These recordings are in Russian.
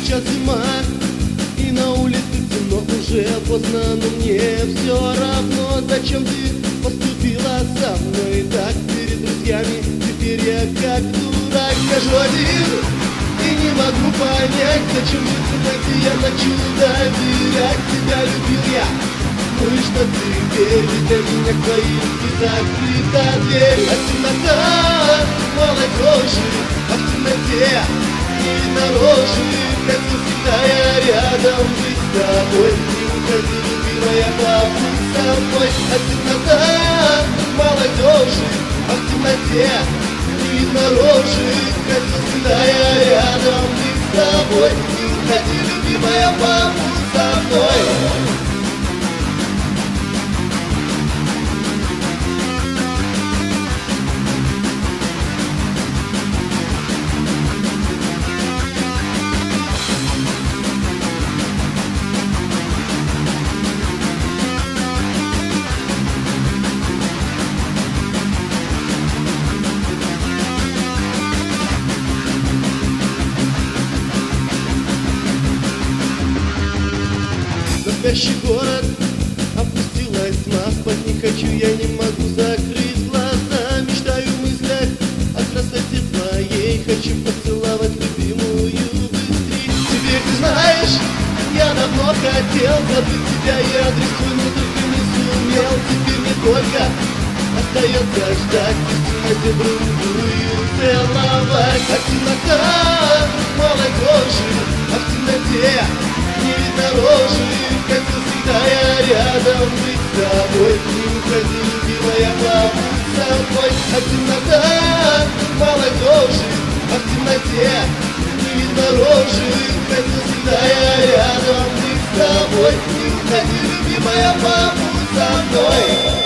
сейчас зима, и на улице темно, уже поздно, но мне все равно. Зачем ты поступила со мной так перед друзьями? Теперь я как дурак хожу один и не могу понять, зачем же ты я хочу доверять. Тебя любил я, ну и что теперь? Ведь для меня к твоим закрыта дверь. А темнота молодежи, а в темноте не видно рожи. Как всегда я рядом быть с тобой. Не уходи, любимая, побудь со мной. А темнота молодежи, а в темноте не видно рожи. Как всегда я рядом быть с тобой. Не уходи, любимая, побудь со мной. Спящий город, опустилась тьма, спать не хочу, я не могу закрыть глаза. Мечтаю в мыслях о красоте твоей, хочу поцеловать любимую быстрей. Теперь ты знаешь, я давно хотел забыть тебя, и адрес твой, но только не сумел. Теперь не только остается ждать, в темноте другую целовать. А темнота молодежи, а в темноте не видно рожи. Как всегда я рядом быть с тобой. Не уходи, любимая, побудь со мной. А темнота молодежи, а в темноте не видно рожи. Как всегда я рядом быть с тобой. Не уходи, любимая, побудь со мной.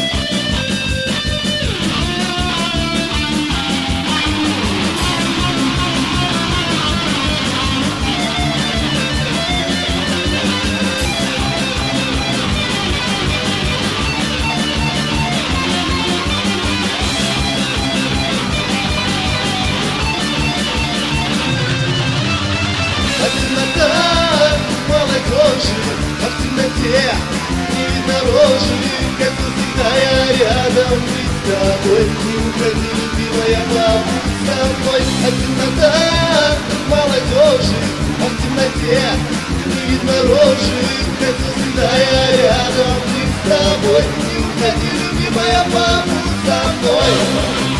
А темнота молодежи, а в темноте не видно рожи. Как всегда я рядом быть с тобой. Не уходи, любимая, побудь со мной. А темнота молодежи, а в темноте не видно рожи. Как всегда я рядом быть с тобой. Не уходи, любимая, побудь со мной.